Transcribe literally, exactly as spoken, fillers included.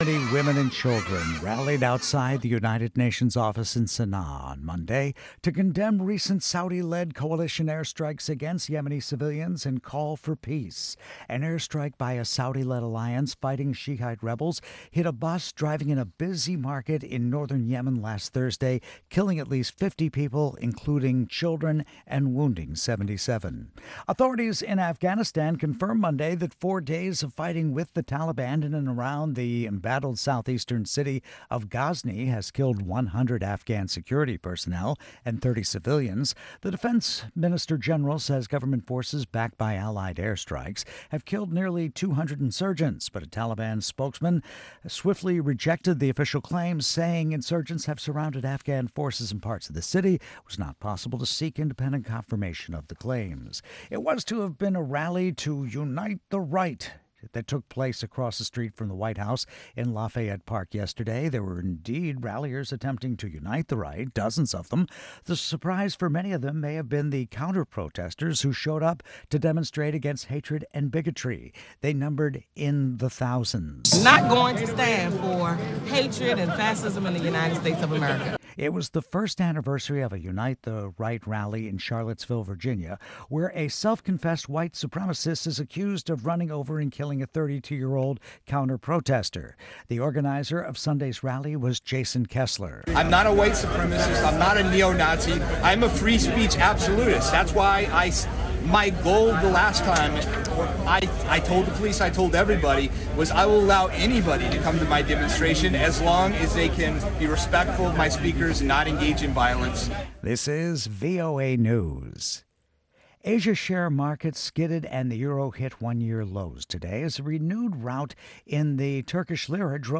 Many women and children rallied outside the United Nations office in Sana'a on Monday to condemn recent Saudi-led coalition airstrikes against Yemeni civilians and call for peace. An airstrike by a Saudi-led alliance fighting Shiite rebels hit a bus driving in a busy market in northern Yemen last Thursday, killing at least fifty people, including children, and wounding seventy-seven. Authorities in Afghanistan confirmed Monday that four days of fighting with the Taliban in and around the embattled southeastern city of Ghazni has killed one hundred Afghan security personnel and thirty civilians. The defense minister general says government forces backed by allied airstrikes have killed nearly two hundred insurgents, but a Taliban spokesman swiftly rejected the official claims, saying insurgents have surrounded Afghan forces in parts of the city. It was not possible to seek independent confirmation of the claims. It was to have been a rally to unite the right that took place across the street from the White House in Lafayette Park yesterday. There were indeed ralliers attempting to unite the right, dozens of them. The surprise for many of them may have been the counter-protesters who showed up to demonstrate against hatred and bigotry. They numbered in the thousands. Not going to stand for hatred and fascism in the United States of America. It was the first anniversary of a Unite the Right rally in Charlottesville, Virginia, where a self-confessed white supremacist is accused of running over and killing a thirty-two-year-old counter-protester. The organizer of Sunday's rally was Jason Kessler. I'm not a white supremacist. I'm not a neo-Nazi. I'm a free speech absolutist. That's why I, my goal the last time I, I told the police, I told everybody, was I will allow anybody to come to my demonstration as long as they can be respectful of my speakers and not engage in violence. This is V O A News. Asia share markets skidded and the euro hit one-year lows today as a renewed rout in the Turkish lira drove